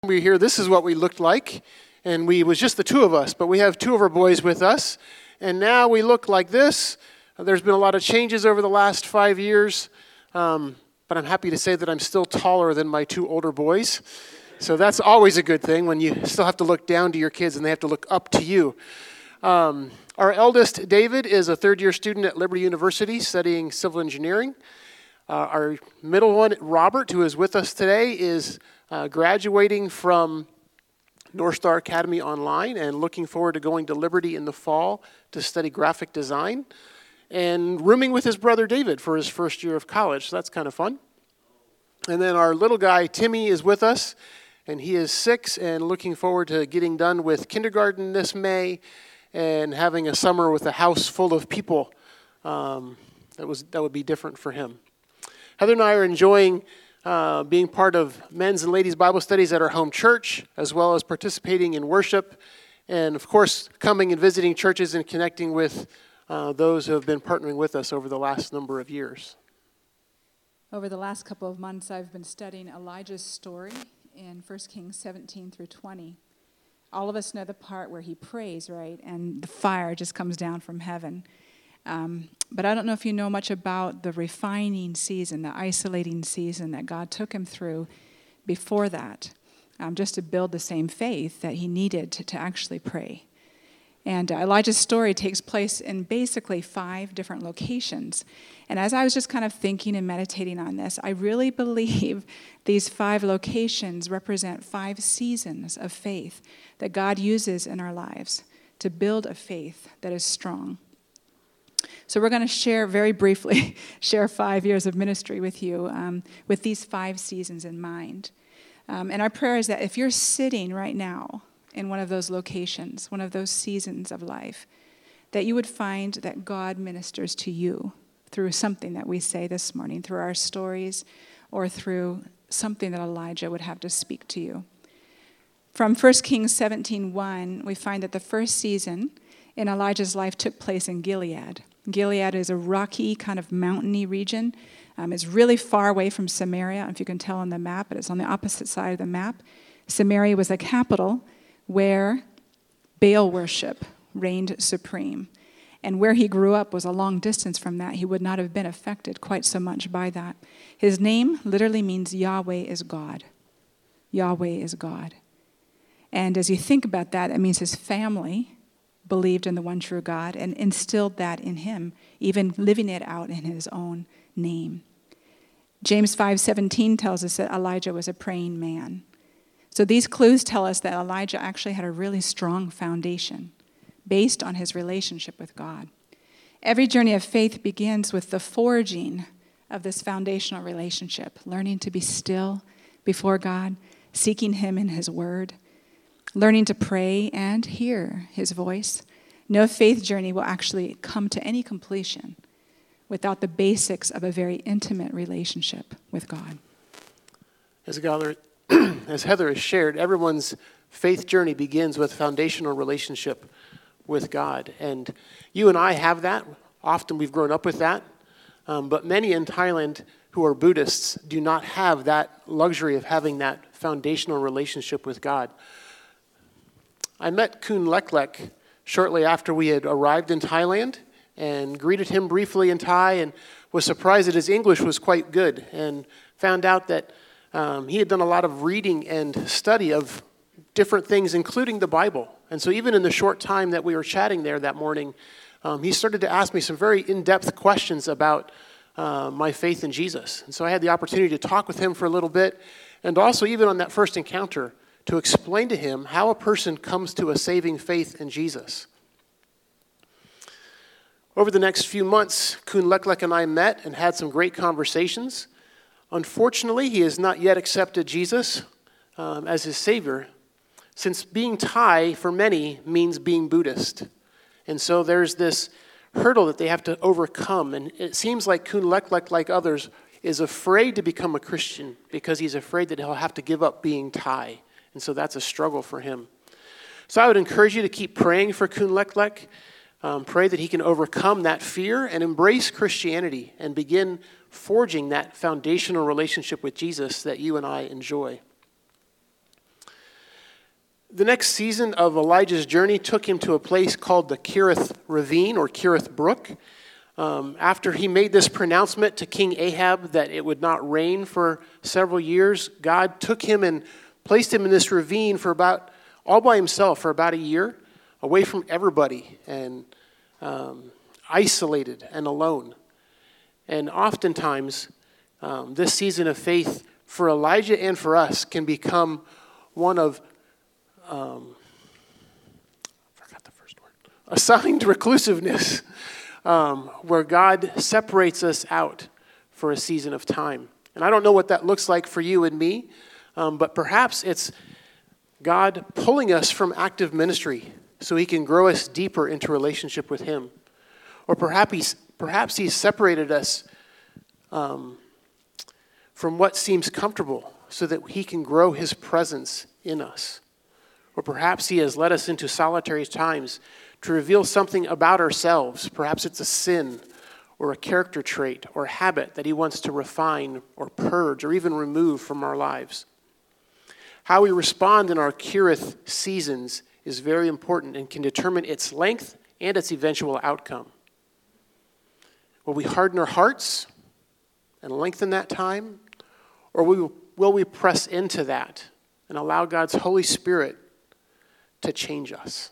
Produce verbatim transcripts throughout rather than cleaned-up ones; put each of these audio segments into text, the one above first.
We were here, this is what we looked like, and we it was just the two of us, but we have two of our boys with us, and now we look like this. There's been a lot of changes over the last five years, um, but I'm happy to say that I'm still taller than my two older boys, so that's always a good thing when you still have to look down to your kids and they have to look up to you. Um, our eldest, David, is a third-year student at Liberty University studying civil engineering. Uh, our middle one, Robert, who is with us today, is Uh, graduating from North Star Academy Online and looking forward to going to Liberty in the fall to study graphic design and rooming with his brother David for his first year of college. So that's kind of fun. And then our little guy, Timmy, is with us, and he is six and looking forward to getting done with kindergarten this May and having a summer with a house full of people. Um, that was that would be different for him. Heather and I are enjoying Uh, being part of men's and ladies' Bible studies at our home church, as well as participating in worship, and of course, coming and visiting churches and connecting with uh, those who have been partnering with us over the last number of years. Over the last couple of months, I've been studying Elijah's story in First Kings seventeen through twenty. All of us know the part where he prays, right, and the fire just comes down from heaven. Um, but I don't know if you know much about the refining season, the isolating season that God took him through before that, um, just to build the same faith that he needed to, to actually pray. And uh, Elijah's story takes place in basically five different locations. And as I was just kind of thinking and meditating on this, I really believe these five locations represent five seasons of faith that God uses in our lives to build a faith that is strong. So we're going to share very briefly, share five years of ministry with you um, with these five seasons in mind. Um, and our prayer is that if you're sitting right now in one of those locations, one of those seasons of life, that you would find that God ministers to you through something that we say this morning, through our stories, or through something that Elijah would have to speak to you. From First Kings seventeen one, we find that the first season in Elijah's life took place in Gilead. Gilead is a rocky, kind of mountainy region. Um, it's really far away from Samaria, if you can tell on the map, but it's on the opposite side of the map. Samaria was the capital where Baal worship reigned supreme. And where he grew up was a long distance from that. He would not have been affected quite so much by that. His name literally means Yahweh is God. Yahweh is God. And as you think about that, it means his family believed in the one true God and instilled that in him, even living it out in his own name. James five seventeen tells us that Elijah was a praying man. So these clues tell us that Elijah actually had a really strong foundation based on his relationship with God. Every journey of faith begins with the forging of this foundational relationship, learning to be still before God, seeking him in his word, learning to pray and hear his voice. No faith journey will actually come to any completion without the basics of a very intimate relationship with God. As, Heather, as Heather has shared, everyone's faith journey begins with foundational relationship with God. And you and I have that. Often we've grown up with that. Um, but many in Thailand who are Buddhists do not have that luxury of having that foundational relationship with God. I met Kun Lek Lek shortly after we had arrived in Thailand and greeted him briefly in Thai and was surprised that his English was quite good and found out that um, he had done a lot of reading and study of different things, including the Bible. And so even in the short time that we were chatting there that morning, um, he started to ask me some very in-depth questions about uh, my faith in Jesus. And so I had the opportunity to talk with him for a little bit, and also even on that first encounter, to explain to him how a person comes to a saving faith in Jesus. Over the next few months, Kun Lek Lek and I met and had some great conversations. Unfortunately, he has not yet accepted Jesus um, as his Savior, since being Thai, for many, means being Buddhist. And so there's this hurdle that they have to overcome. And it seems like Kun Lek Lek, like others, is afraid to become a Christian because he's afraid that he'll have to give up being Thai. And so that's a struggle for him. So I would encourage you to keep praying for Kun Lek Lek. Um, pray that he can overcome that fear and embrace Christianity and begin forging that foundational relationship with Jesus that you and I enjoy. The next season of Elijah's journey took him to a place called the Kerith Ravine or Kerith Brook. Um, after he made this pronouncement to King Ahab that it would not rain for several years, God took him and placed him in this ravine for about, all by himself for about a year, away from everybody and um, isolated and alone. And oftentimes, um, this season of faith for Elijah and for us can become one of Um, I forgot the first word. Assigned reclusiveness, um, where God separates us out for a season of time. And I don't know what that looks like for you and me, um, but perhaps it's God pulling us from active ministry so he can grow us deeper into relationship with him. Or perhaps he's, perhaps he's separated us um, from what seems comfortable so that he can grow his presence in us. Or perhaps he has led us into solitary times to reveal something about ourselves. Perhaps it's a sin or a character trait or habit that he wants to refine or purge or even remove from our lives. How we respond in our Kerith seasons is very important and can determine its length and its eventual outcome. Will we harden our hearts and lengthen that time? Or will will we press into that and allow God's Holy Spirit to change us?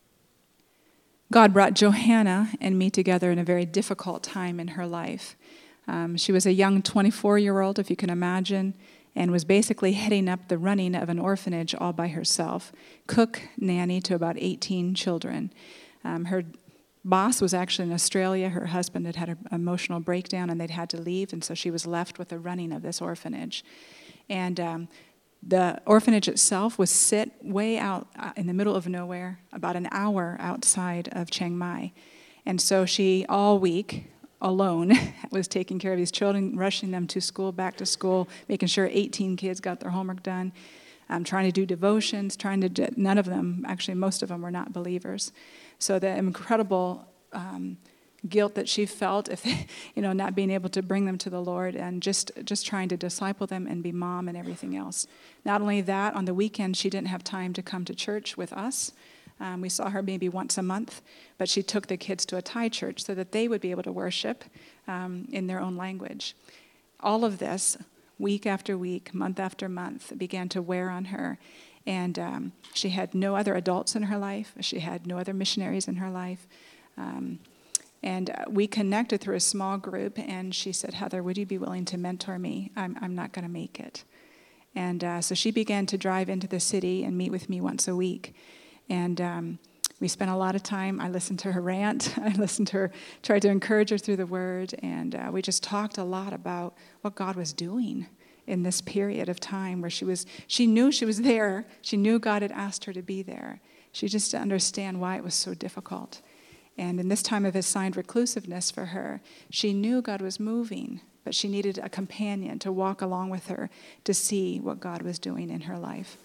God brought Johanna and me together in a very difficult time in her life. Um, she was a young twenty-four-year-old, if you can imagine, and was basically heading up the running of an orphanage all by herself. Cook, nanny to about eighteen children. Um, her boss was actually in Australia. Her husband had had an emotional breakdown and they'd had to leave, and so she was left with the running of this orphanage. And um, the orphanage itself was sit way out in the middle of nowhere, about an hour outside of Chiang Mai. And so she, all week, alone, was taking care of these children, rushing them to school, back to school, making sure eighteen kids got their homework done, um, trying to do devotions, trying to do, none of them, actually most of them were not believers. So the incredible um, guilt that she felt, if you know, not being able to bring them to the Lord, and just just trying to disciple them and be mom and everything else. Not only that, on the weekend she didn't have time to come to church with us. Um, we saw her maybe once a month, but she took the kids to a Thai church so that they would be able to worship um, in their own language. All of this, week after week, month after month, began to wear on her. And um, she had no other adults in her life. She had no other missionaries in her life. Um, And we connected through a small group, and she said, Heather, would you be willing to mentor me? I'm I'm not going to make it. And uh, so she began to drive into the city and meet with me once a week. And um, we spent a lot of time. I listened to her rant. I listened to her, tried to encourage her through the word. And uh, we just talked a lot about what God was doing in this period of time where she was, she knew she was there. She knew God had asked her to be there. She just didn't understand why it was so difficult. And in this time of assigned reclusiveness for her, she knew God was moving, but she needed a companion to walk along with her to see what God was doing in her life.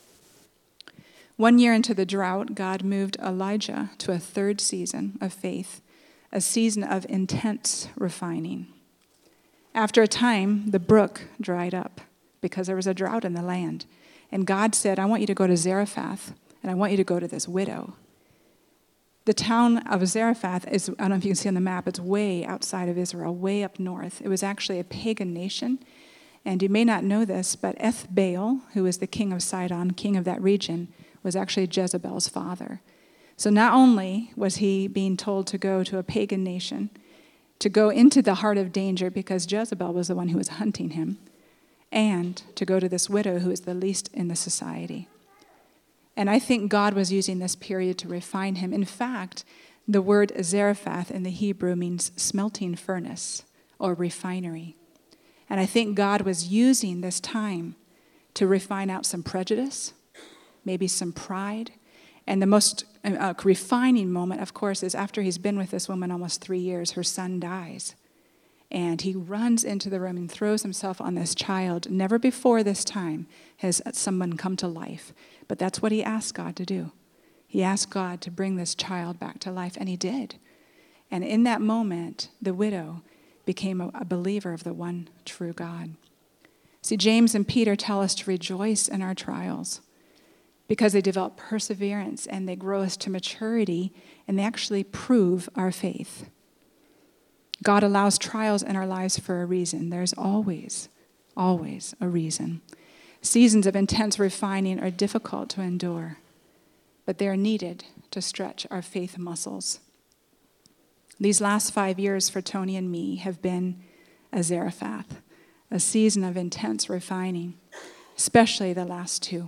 One year into the drought, God moved Elijah to a third season of faith, a season of intense refining. After a time, the brook dried up because there was a drought in the land. And God said, I want you to go to Zarephath, and I want you to go to this widow. The town of Zarephath is, I don't know if you can see on the map, it's way outside of Israel, way up north. It was actually a pagan nation. And you may not know this, but Ethbaal, who was the king of Sidon, king of that region, was actually Jezebel's father. So not only was he being told to go to a pagan nation, to go into the heart of danger because Jezebel was the one who was hunting him, and to go to this widow who is the least in the society. And I think God was using this period to refine him. In fact, the word Zarephath in the Hebrew means smelting furnace or refinery. And I think God was using this time to refine out some prejudice, maybe some pride. And the most uh, refining moment, of course, is after he's been with this woman almost three years, her son dies. And he runs into the room and throws himself on this child. Never before this time has someone come to life. But that's what he asked God to do. He asked God to bring this child back to life, and he did. And in that moment, the widow became a, a believer of the one true God. See, James and Peter tell us to rejoice in our trials because they develop perseverance and they grow us to maturity and they actually prove our faith. God allows trials in our lives for a reason. There's always, always a reason. Seasons of intense refining are difficult to endure, but they are needed to stretch our faith muscles. These last five years for Tony and me have been a Zarephath, a season of intense refining, especially the last two.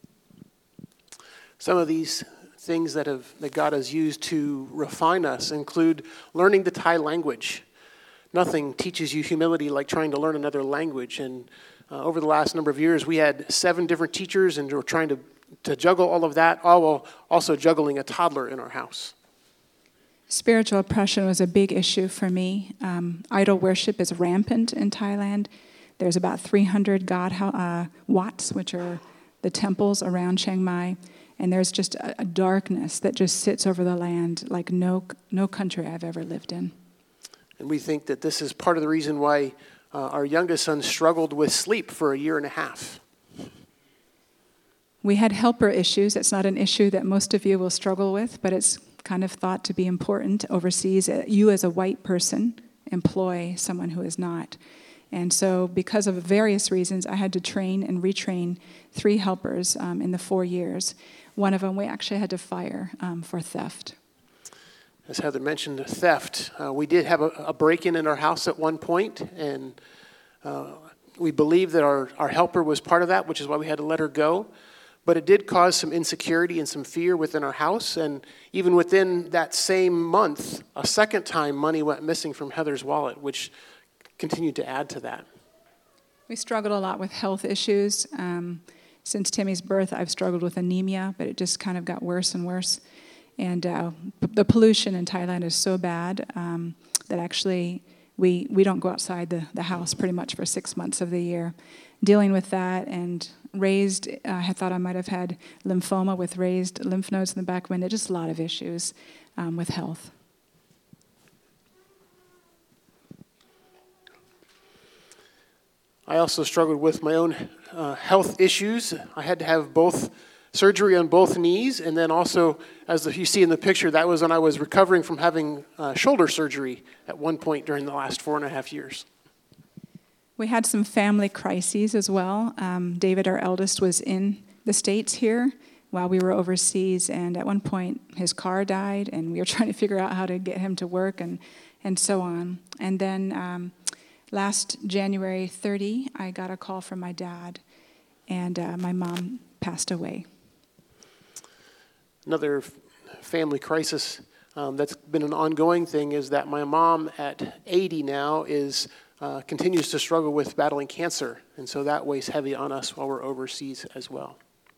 Some of these things that have that God has used to refine us include learning the Thai language. Nothing teaches you humility like trying to learn another language. And uh, over the last number of years, we had seven different teachers, and we're trying to, to juggle all of that, all while also juggling a toddler in our house. Spiritual oppression was a big issue for me. Um, idol worship is rampant in Thailand. There's about three hundred God uh, Wats, which are the temples around Chiang Mai. And there's just a, a darkness that just sits over the land like no no country I've ever lived in. And we think that this is part of the reason why uh, our youngest son struggled with sleep for a year and a half. We had helper issues. It's not an issue that most of you will struggle with, but it's kind of thought to be important overseas. You as a white person employ someone who is not. And so because of various reasons, I had to train and retrain three helpers um, in the four years. One of them we actually had to fire um, for theft. As Heather mentioned, theft. Uh, we did have a, a break-in in our house at one point, and uh, we believe that our, our helper was part of that, which is why we had to let her go. But it did cause some insecurity and some fear within our house, and even within that same month, a second time money went missing from Heather's wallet, which continued to add to that. We struggled a lot with health issues. Um, since Timmy's birth, I've struggled with anemia, but it just kind of got worse and worse. And uh, p- the pollution in Thailand is so bad um, that actually we we don't go outside the, the house pretty much for six months of the year. Dealing with that and raised, uh, I thought I might have had lymphoma with raised lymph nodes in the back window, just a lot of issues um, with health. I also struggled with my own uh, health issues. I had to have both surgery on both knees, and then also, as you see in the picture, that was when I was recovering from having uh, shoulder surgery at one point during the last four and a half years. We had some family crises as well. Um, David, our eldest, was in the States here while we were overseas, and at one point his car died, and we were trying to figure out how to get him to work and, and so on. And then um, last January thirtieth, I got a call from my dad, and uh, my mom passed away. Another family crisis um, that's been an ongoing thing is that my mom at eighty now is uh, continues to struggle with battling cancer, and so that weighs heavy on us while we're overseas as well.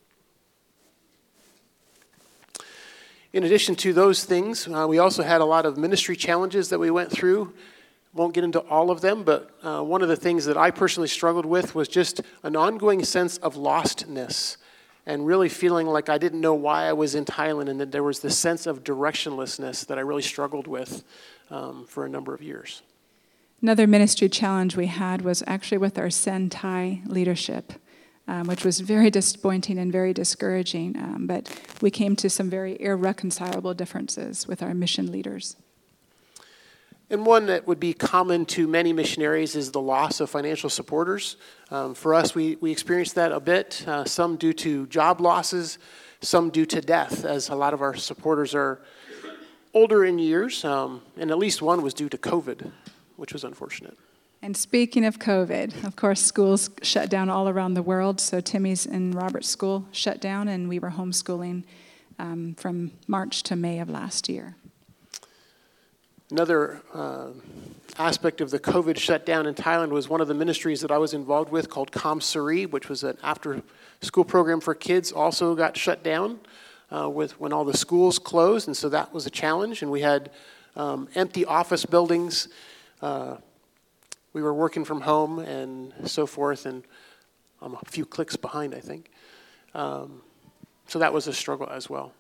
In addition to those things, uh, we also had a lot of ministry challenges that we went through. Won't get into all of them, but uh, one of the things that I personally struggled with was just an ongoing sense of lostness and really feeling like I didn't know why I was in Thailand, and that there was this sense of directionlessness that I really struggled with um, for a number of years. Another ministry challenge we had was actually with our Sen Thai leadership, um, which was very disappointing and very discouraging, um, but we came to some very irreconcilable differences with our mission leaders. And one that would be common to many missionaries is the loss of financial supporters. Um, for us, we, we experienced that a bit, uh, some due to job losses, some due to death, as a lot of our supporters are older in years, um, and at least one was due to COVID, which was unfortunate. And speaking of COVID, of course, schools shut down all around the world, so Timmy's and Robert's school shut down, and we were homeschooling um, from March to May of last year. Another uh, aspect of the COVID shutdown in Thailand was one of the ministries that I was involved with called Kam Sari, which was an after-school program for kids, also got shut down uh, with when all the schools closed, and so that was a challenge. And we had um, empty office buildings. Uh, we were working from home and so forth, and I'm a few clicks behind, I think. Um, so that was a struggle as well.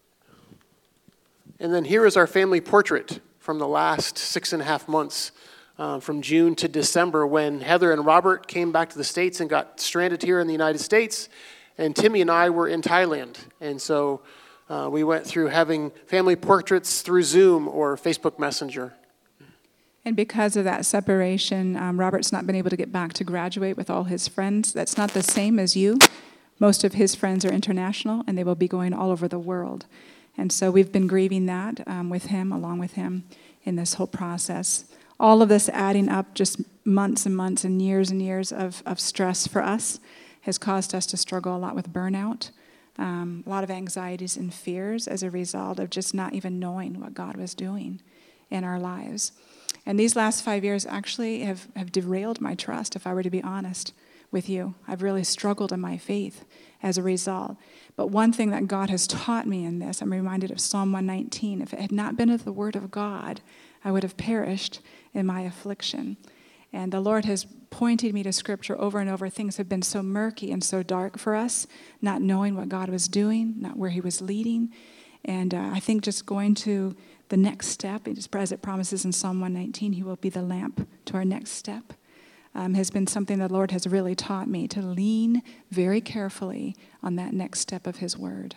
And then here is our family portrait from the last six and a half months uh, from June to December when Heather and Robert came back to the States and got stranded here in the United States, and Timmy and I were in Thailand. And so uh, we went through having family portraits through Zoom or Facebook Messenger. And because of that separation, um, Robert's not been able to get back to graduate with all his friends. That's not the same as you. Most of his friends are international, and they will be going all over the world. And so we've been grieving that um, with him, along with him, in this whole process. All of this adding up, just months and months and years and years of, of stress for us, has caused us to struggle a lot with burnout, um, a lot of anxieties and fears as a result of just not even knowing what God was doing in our lives. And these last five years actually have, have derailed my trust, if I were to be honest with you. I've really struggled in my faith as a result. But one thing that God has taught me in this, I'm reminded of Psalm one nineteen. If it had not been of the word of God, I would have perished in my affliction. And the Lord has pointed me to Scripture over and over. Things have been so murky and so dark for us, not knowing what God was doing, not where he was leading. And uh, I think just going to the next step, as it promises in Psalm one nineteen, he will be the lamp to our next step, um, has been something the Lord has really taught me to lean very carefully on that next step of his word.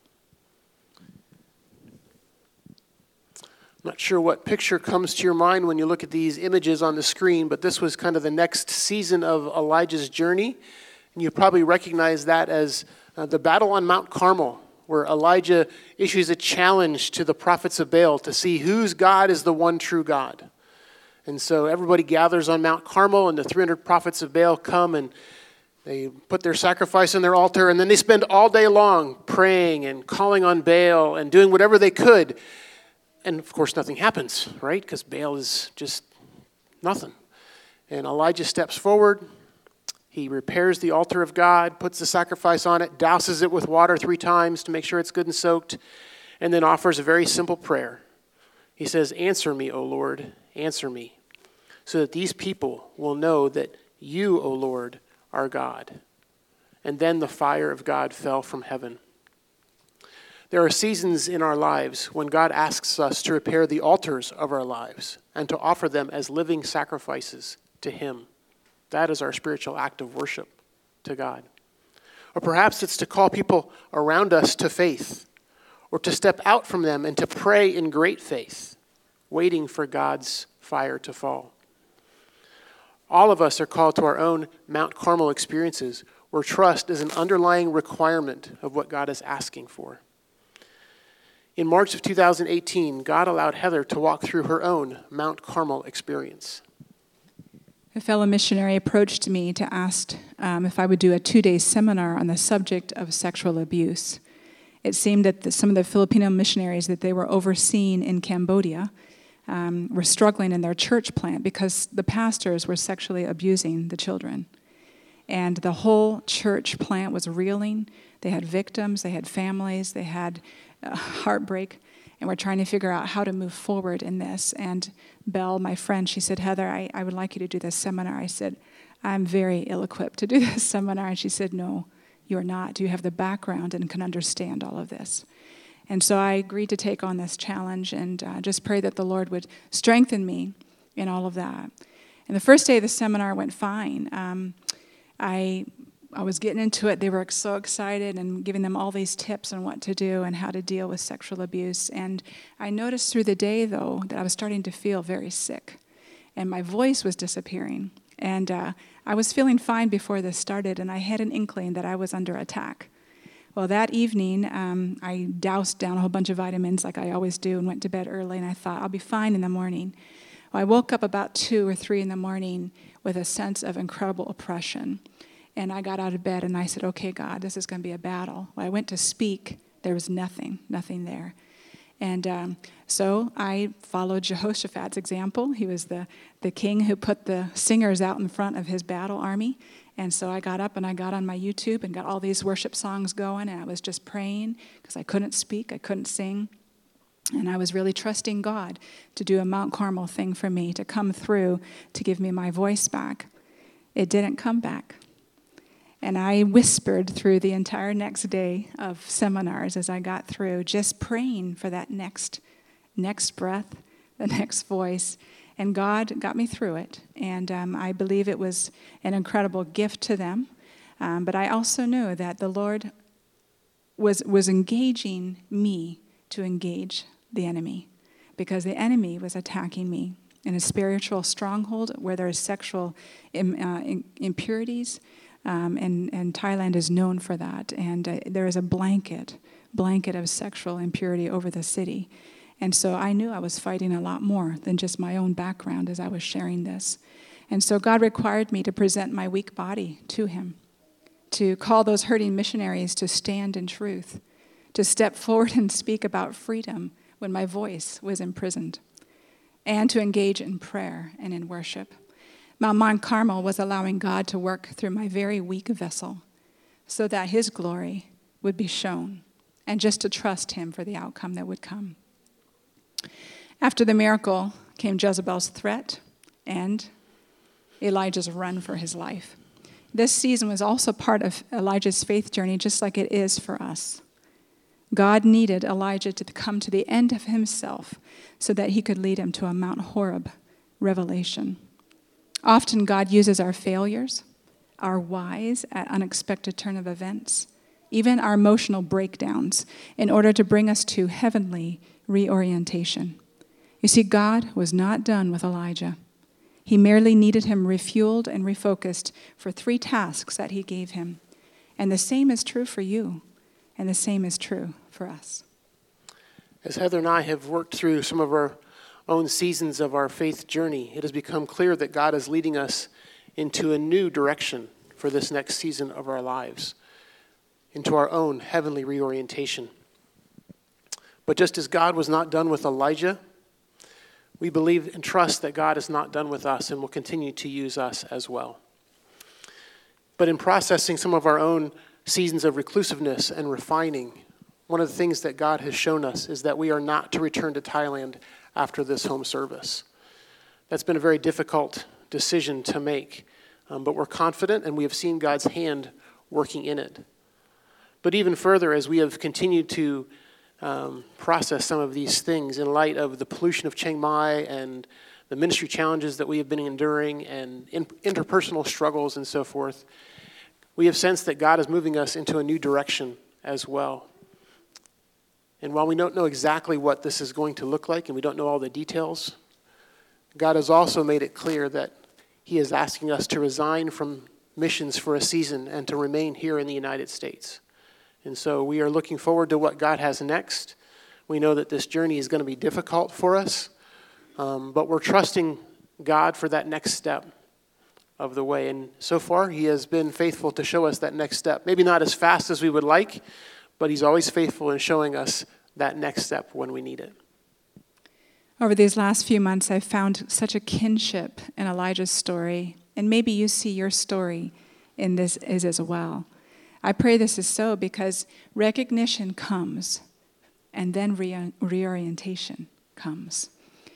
I'm not sure what picture comes to your mind when you look at these images on the screen, but this was kind of the next season of Elijah's journey. And you probably recognize that as uh, the battle on Mount Carmel, where Elijah issues a challenge to the prophets of Baal to see whose God is the one true God. And so everybody gathers on Mount Carmel, and the three hundred prophets of Baal come, and they put their sacrifice on their altar, and then they spend all day long praying and calling on Baal and doing whatever they could. And of course, nothing happens, right? Because Baal is just nothing. And Elijah steps forward. He repairs the altar of God, puts the sacrifice on it, douses it with water three times to make sure it's good and soaked, and then offers a very simple prayer. He says, "Answer me, O Lord, answer me, so that these people will know that you, O Lord, are God." And then the fire of God fell from heaven. There are seasons in our lives when God asks us to repair the altars of our lives and to offer them as living sacrifices to him. That is our spiritual act of worship to God. Or perhaps it's to call people around us to faith, or to step out from them and to pray in great faith, waiting for God's fire to fall. All of us are called to our own Mount Carmel experiences, where trust is an underlying requirement of what God is asking for. In March of two thousand eighteen, God allowed Heather to walk through her own Mount Carmel experience. A fellow missionary approached me to ask um, if I would do a two-day seminar on the subject of sexual abuse. It seemed that the, some of the Filipino missionaries that they were overseeing in Cambodia um, were struggling in their church plant because the pastors were sexually abusing the children. And the whole church plant was reeling. They had victims, they had families, they had uh, heartbreak. And we're trying to figure out how to move forward in this. And Belle, my friend, she said, "Heather, I, I would like you to do this seminar." I said, "I'm very ill-equipped to do this seminar." And she said, "No, you're not. You have the background and can understand all of this." And so I agreed to take on this challenge and uh, just pray that the Lord would strengthen me in all of that. And the first day of the seminar went fine. Um, I... I was getting into it. They were so excited and giving them all these tips on what to do and how to deal with sexual abuse. And I noticed through the day, though, that I was starting to feel very sick. And my voice was disappearing. And uh, I was feeling fine before this started, and I had an inkling that I was under attack. Well, that evening, um, I doused down a whole bunch of vitamins like I always do and went to bed early, and I thought, I'll be fine in the morning. Well, I woke up about two or three in the morning with a sense of incredible oppression. And I got out of bed and I said, "Okay, God, this is going to be a battle." When I went to speak, there was nothing, nothing there. And um, so I followed Jehoshaphat's example. He was the, the king who put the singers out in front of his battle army. And so I got up and I got on my YouTube and got all these worship songs going. And I was just praying because I couldn't speak, I couldn't sing. And I was really trusting God to do a Mount Carmel thing for me, to come through, to give me my voice back. It didn't come back. And I whispered through the entire next day of seminars as I got through, just praying for that next next breath, the next voice. And God got me through it. And um, I believe it was an incredible gift to them. Um, but I also knew that the Lord was, was engaging me to engage the enemy, because the enemy was attacking me in a spiritual stronghold where there is sexual im, uh, in, impurities. Um, and, and Thailand is known for that. And uh, there is a blanket, blanket of sexual impurity over the city. And so I knew I was fighting a lot more than just my own background as I was sharing this. And so God required me to present my weak body to him, to call those hurting missionaries to stand in truth, to step forward and speak about freedom when my voice was imprisoned, and to engage in prayer and in worship. Mount Mount Carmel was allowing God to work through my very weak vessel so that his glory would be shown, and just to trust him for the outcome that would come. After the miracle came Jezebel's threat and Elijah's run for his life. This season was also part of Elijah's faith journey, just like it is for us. God needed Elijah to come to the end of himself so that he could lead him to a Mount Horeb revelation. Often God uses our failures, our whys at unexpected turn of events, even our emotional breakdowns, in order to bring us to heavenly reorientation. You see, God was not done with Elijah. He merely needed him refueled and refocused for three tasks that he gave him. And the same is true for you, and the same is true for us. As Heather and I have worked through some of our own seasons of our faith journey, it has become clear that God is leading us into a new direction for this next season of our lives, into our own heavenly reorientation. But just as God was not done with Elijah, we believe and trust that God is not done with us and will continue to use us as well. But in processing some of our own seasons of reclusiveness and refining, one of the things that God has shown us is that we are not to return to Thailand after this home service. That's been a very difficult decision to make, um, but we're confident and we have seen God's hand working in it. But even further, as we have continued to um, process some of these things in light of the pollution of Chiang Mai and the ministry challenges that we have been enduring and in, interpersonal struggles and so forth, we have sensed that God is moving us into a new direction as well. And while we don't know exactly what this is going to look like and we don't know all the details, God has also made it clear that he is asking us to resign from missions for a season and to remain here in the United States. And so we are looking forward to what God has next. We know that this journey is going to be difficult for us, um, but we're trusting God for that next step of the way. And so far, he has been faithful to show us that next step. Maybe not as fast as we would like, but he's always faithful in showing us that next step when we need it. Over these last few months, I've found such a kinship in Elijah's story, and maybe you see your story in this is as well. I pray this is so because recognition comes, and then re- reorientation comes.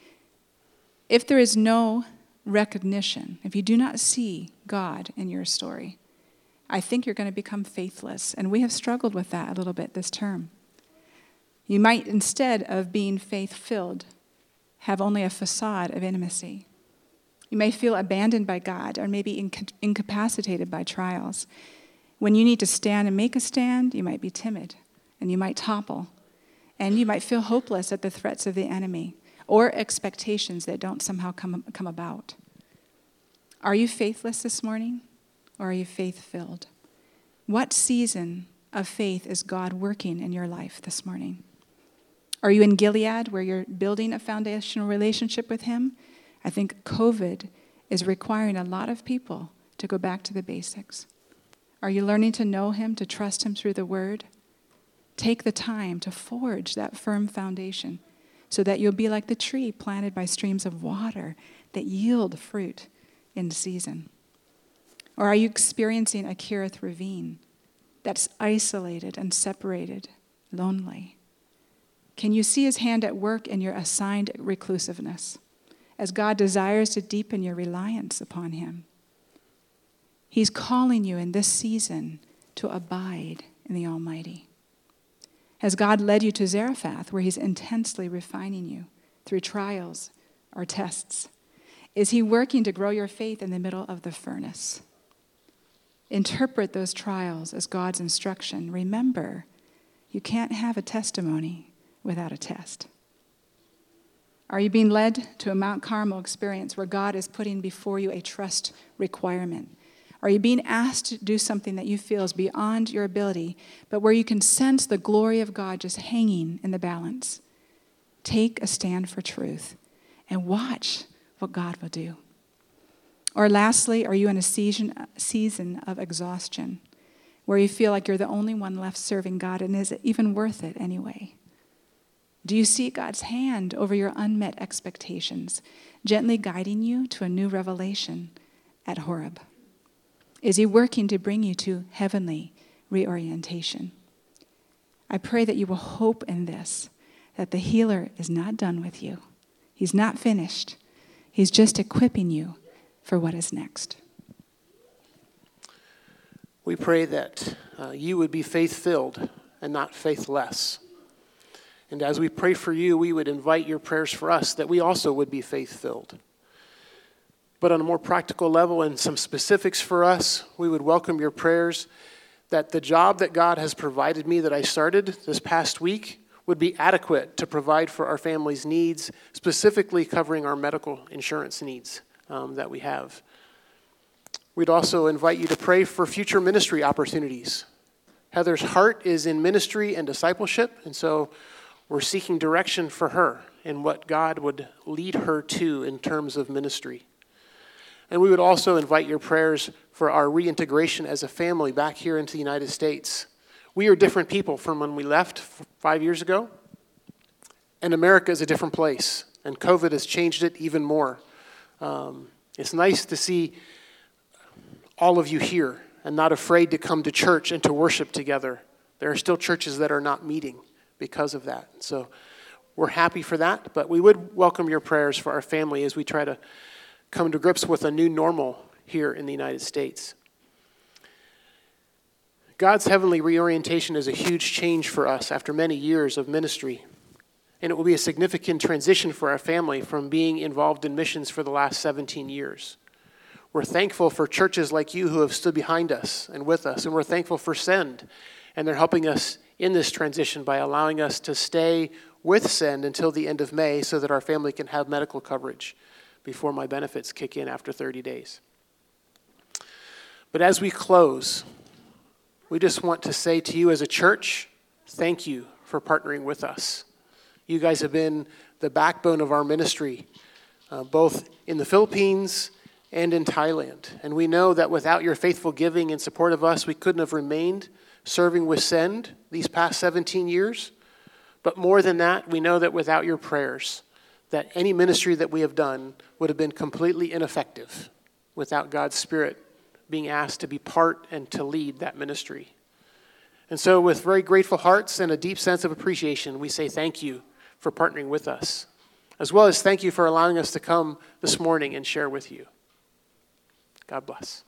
If there is no recognition, if you do not see God in your story, I think you're going to become faithless, and we have struggled with that a little bit this term. You might, instead of being faith-filled, have only a facade of intimacy. You may feel abandoned by God or maybe inca- incapacitated by trials. When you need to stand and make a stand, you might be timid, and you might topple, and you might feel hopeless at the threats of the enemy or expectations that don't somehow come, come about. Are you faithless this morning, or are you faith-filled? What season of faith is God working in your life this morning? Are you in Gilead, where you're building a foundational relationship with him? I think COVID is requiring a lot of people to go back to the basics. Are you learning to know him, to trust him through the word? Take the time to forge that firm foundation so that you'll be like the tree planted by streams of water that yield fruit in season. Or are you experiencing a Kerith ravine that's isolated and separated, lonely? Can you see his hand at work in your assigned reclusiveness as God desires to deepen your reliance upon him? He's calling you in this season to abide in the Almighty. Has God led you to Zarephath, where he's intensely refining you through trials or tests? Is he working to grow your faith in the middle of the furnace? Interpret those trials as God's instruction. Remember, you can't have a testimony without a test. Are you being led to a Mount Carmel experience where God is putting before you a trust requirement? Are you being asked to do something that you feel is beyond your ability, but where you can sense the glory of God just hanging in the balance? Take a stand for truth and watch what God will do. Or lastly, are you in a season, season of exhaustion where you feel like you're the only one left serving God, and is it even worth it anyway? Do you see God's hand over your unmet expectations, gently guiding you to a new revelation at Horeb? Is he working to bring you to heavenly reorientation? I pray that you will hope in this, that the healer is not done with you. He's not finished. He's just equipping you for what is next. We pray that uh, you would be faith-filled and not faithless. And as we pray for you, we would invite your prayers for us that we also would be faith-filled. But on a more practical level and some specifics for us, we would welcome your prayers that the job that God has provided me that I started this past week would be adequate to provide for our family's needs, specifically covering our medical insurance needs um, that we have. We'd also invite you to pray for future ministry opportunities. Heather's heart is in ministry and discipleship, and so we're seeking direction for her and what God would lead her to in terms of ministry. And we would also invite your prayers for our reintegration as a family back here into the United States. We are different people from when we left five years ago, and America is a different place, and COVID has changed it even more. Um, it's nice to see all of you here and not afraid to come to church and to worship together. There are still churches that are not meeting because of that. So we're happy for that, but we would welcome your prayers for our family as we try to come to grips with a new normal here in the United States. God's heavenly reorientation is a huge change for us after many years of ministry, and it will be a significant transition for our family from being involved in missions for the last seventeen years. We're thankful for churches like you who have stood behind us and with us, and we're thankful for Send, and they're helping us in this transition by allowing us to stay with Send until the end of May so that our family can have medical coverage before my benefits kick in after thirty days. But as we close, we just want to say to you as a church, thank you for partnering with us. You guys have been the backbone of our ministry, uh, both in the Philippines and in Thailand. And we know that without your faithful giving and support of us, we couldn't have remained serving with Send these past seventeen years. But more than that, we know that without your prayers, that any ministry that we have done would have been completely ineffective without God's Spirit being asked to be part and to lead that ministry. And so with very grateful hearts and a deep sense of appreciation, we say thank you for partnering with us, as well as thank you for allowing us to come this morning and share with you. God bless.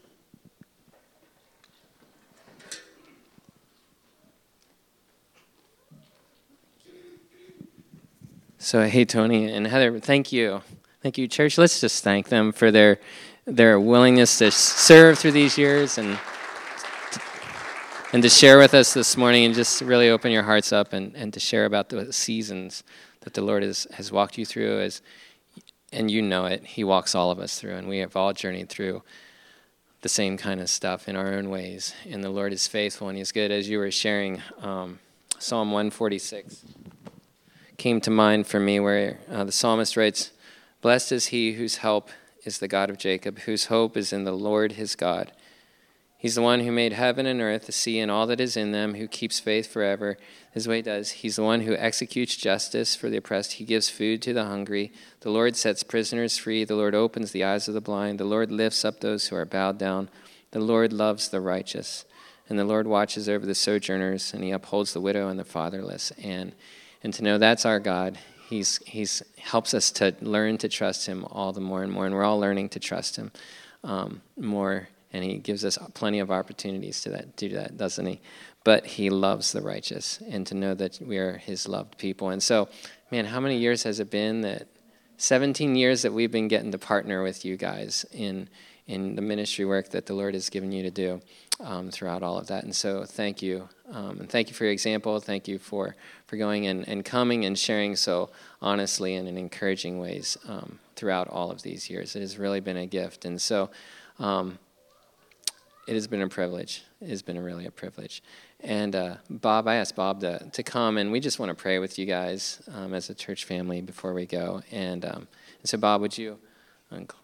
So, hey, Tony and Heather, thank you. Thank you, church. Let's just thank them for their their willingness to serve through these years and to, and to share with us this morning and just really open your hearts up and, and to share about the seasons that the Lord has, has walked you through. As and you know it, he walks all of us through, and we have all journeyed through the same kind of stuff in our own ways. And the Lord is faithful and he's good. As you were sharing, um, Psalm one forty-six came to mind for me, where uh, the psalmist writes, "Blessed is he whose help is the God of Jacob, whose hope is in the Lord his God. He's the one who made heaven and earth, the sea and all that is in them, who keeps faith forever." This is what he does. He's the one who executes justice for the oppressed. He gives food to the hungry. The Lord sets prisoners free. The Lord opens the eyes of the blind. The Lord lifts up those who are bowed down. The Lord loves the righteous. And the Lord watches over the sojourners, and he upholds the widow and the fatherless. And And to know that's our God, he's he's helps us to learn to trust him all the more and more. And we're all learning to trust him um, more. And he gives us plenty of opportunities to that, do that, doesn't he? But he loves the righteous, and to know that we are his loved people. And so, man, how many years has it been that seventeen years that we've been getting to partner with you guys in in the ministry work that the Lord has given you to do um, throughout all of that. And so thank you. Um, and thank you for your example. Thank you for, for going and, and coming and sharing so honestly and in encouraging ways um, throughout all of these years. It has really been a gift. And so um, it has been a privilege. It has been a really a privilege. And uh, Bob, I asked Bob to, to come, and we just want to pray with you guys um, as a church family before we go. And, um, and so, Bob, would you... Uncle?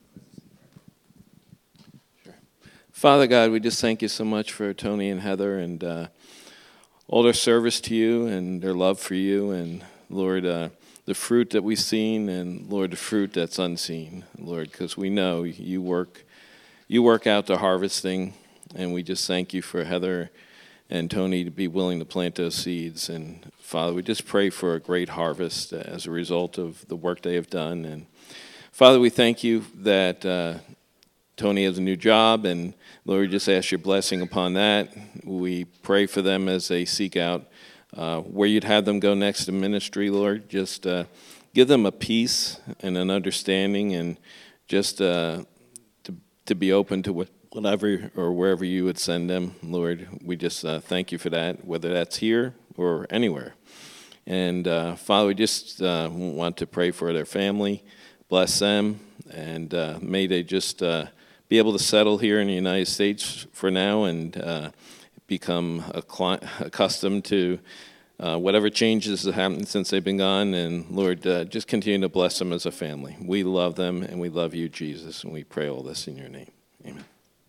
Father God, we just thank you so much for Tony and Heather and uh, all their service to you and their love for you. And, Lord, uh, the fruit that we've seen and, Lord, the fruit that's unseen, Lord, because we know you work you work out the harvesting. And we just thank you for Heather and Tony to be willing to plant those seeds. And, Father, we just pray for a great harvest as a result of the work they have done. And, Father, we thank you that uh, Tony has a new job, and Lord, we just ask your blessing upon that. We pray for them as they seek out uh, where you'd have them go next in ministry, Lord. Just uh, give them a peace and an understanding, and just uh, to to be open to whatever or wherever you would send them, Lord. We just uh, thank you for that, whether that's here or anywhere. And uh, Father, we just uh, want to pray for their family, bless them, and uh, may they just uh, be able to settle here in the United States for now and uh, become acc- accustomed to uh, whatever changes have happened since they've been gone. And Lord, uh, just continue to bless them as a family. We love them, and we love you, Jesus, and we pray all this in your name. Amen.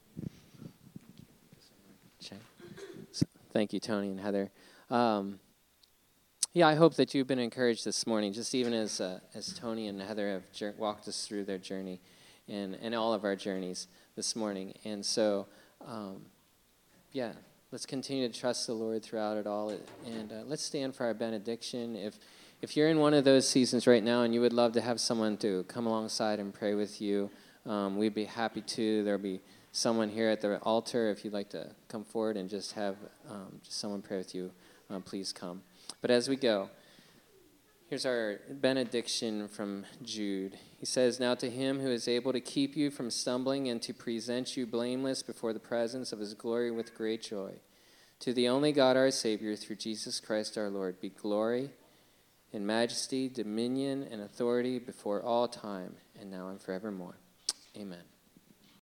Thank you, Tony and Heather. Um, yeah, I hope that you've been encouraged this morning, just even as uh, as Tony and Heather have jer- walked us through their journey and, and all of our journeys this morning. And so, um, yeah, let's continue to trust the Lord throughout it all. And uh, let's stand for our benediction. If if you're in one of those seasons right now and you would love to have someone to come alongside and pray with you, um, we'd be happy to. There'll be someone here at the altar. If you'd like to come forward and just have um, just someone pray with you, um, please come. But as we go, here's our benediction from Jude. He says, "Now to him who is able to keep you from stumbling and to present you blameless before the presence of his glory with great joy, to the only God our Savior, through Jesus Christ our Lord, be glory and majesty, dominion and authority before all time, and now and forevermore. Amen."